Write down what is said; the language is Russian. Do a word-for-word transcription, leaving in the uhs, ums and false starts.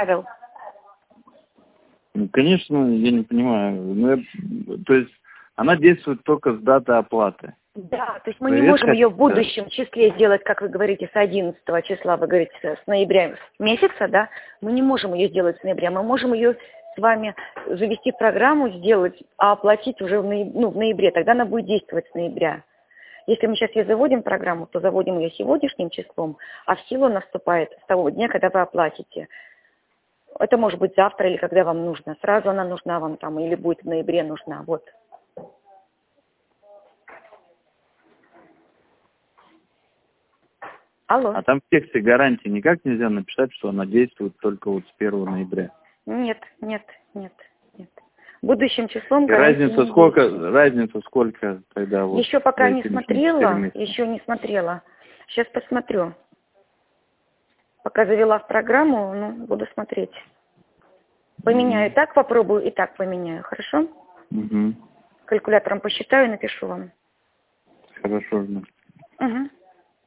Павел? Ну, конечно, я не понимаю. Ну, я, то есть она действует только с даты оплаты. Да, то есть мы Привет, не можем ее в хотите? будущем числе сделать, как вы говорите, с одиннадцатого числа, вы говорите, с ноября месяца, да? Мы не можем ее сделать с ноября, мы можем ее с вами завести в программу, сделать, а оплатить уже в ноябре, ну, в ноябре, тогда она будет действовать с ноября. Если мы сейчас ее заводим в программу, то заводим ее сегодняшним числом, а в силу наступает с того дня, когда вы оплатите. Это может быть завтра или когда вам нужно. Сразу она нужна вам там или будет в ноябре нужна. Вот. Алло. А там в тексте гарантии никак нельзя написать, что она действует только вот с первого ноября? Нет, нет, нет, нет. Будущим числом И разница сколько, разница сколько тогда вот? Еще пока не смотрела, еще не смотрела. Сейчас посмотрю. Пока завела в программу, ну, буду смотреть. Поменяю mm. так, попробую и так поменяю, хорошо? Угу. Калькулятором посчитаю и напишу вам. Хорошо. Угу.